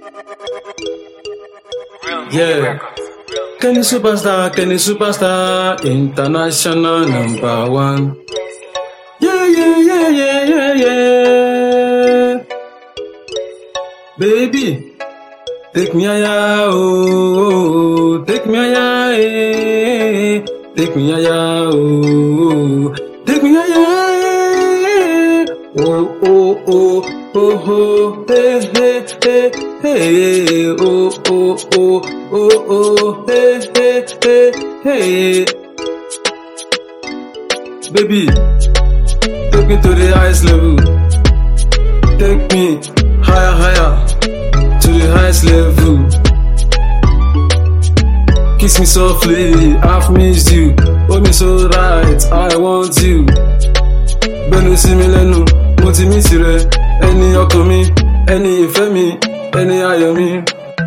Yeah. Kenny Superstar, international number one. Yeah. Baby, take me higher, oh, take me higher, eh. Take me higher, oh, take me higher, oh, hey, oh, hey. Baby, take me to the highest level. Take me higher, to the highest level. Kiss me softly, I've missed you. Hold me so right, I want you. Benu si mi lenu, mo ti miss rẹ. Ẹni ọkàn mi, ẹni ìfẹ́ mi, ẹni ayọ̀ mi.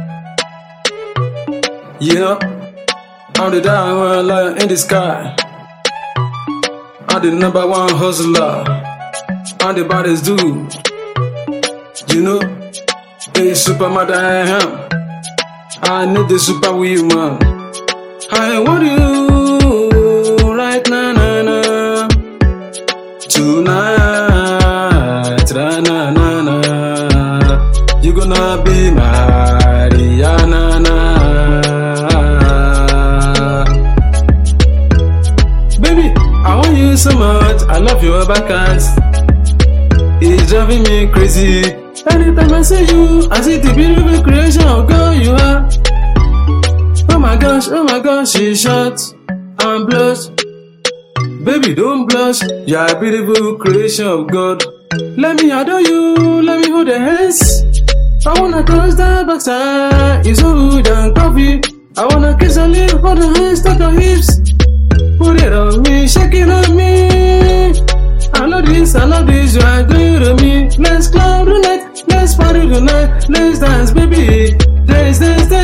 Yeah, I'm the diamond lion in the sky. I'm the number one hustler. I'm the baddest dude. You know, a superman that I am. I need the super woman. I want you right now, tonight, na. You gonna be my Rihanna. Baby, I want you so much. I love your backhands. It's driving me crazy. Anytime I see you, I see the beautiful creation of God you are. Oh my gosh, she's shot and blush. Baby, don't blush, you're a beautiful creation of God. Let me adore you, let me hold your hands. I wanna touch that backside, it's so good and coffee. I wanna kiss your lips, hold your hands, touch your hips. Put it on me, shake it on me. I love this, you are good to me. Let's club tonight, let's party tonight. Let's dance, baby. Dance.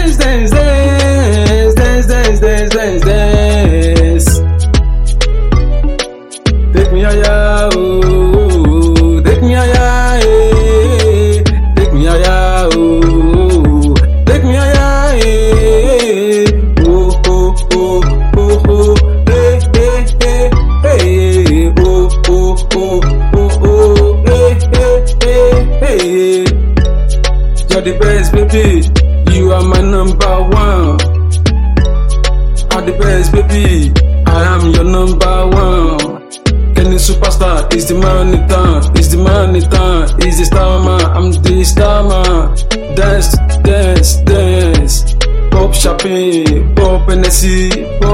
Take me higher, oh, take me higher, eh. Take me higher, oh, take me higher, eh. Oh, hey, oh, hey. You're the best, baby. You are my number one. I'm the best, baby. I am your number one. Kenny Superstar is the man in town. Is the man in town. Is the star man. I'm the star man. Dance. Pop champagne, pop Hennessy, pop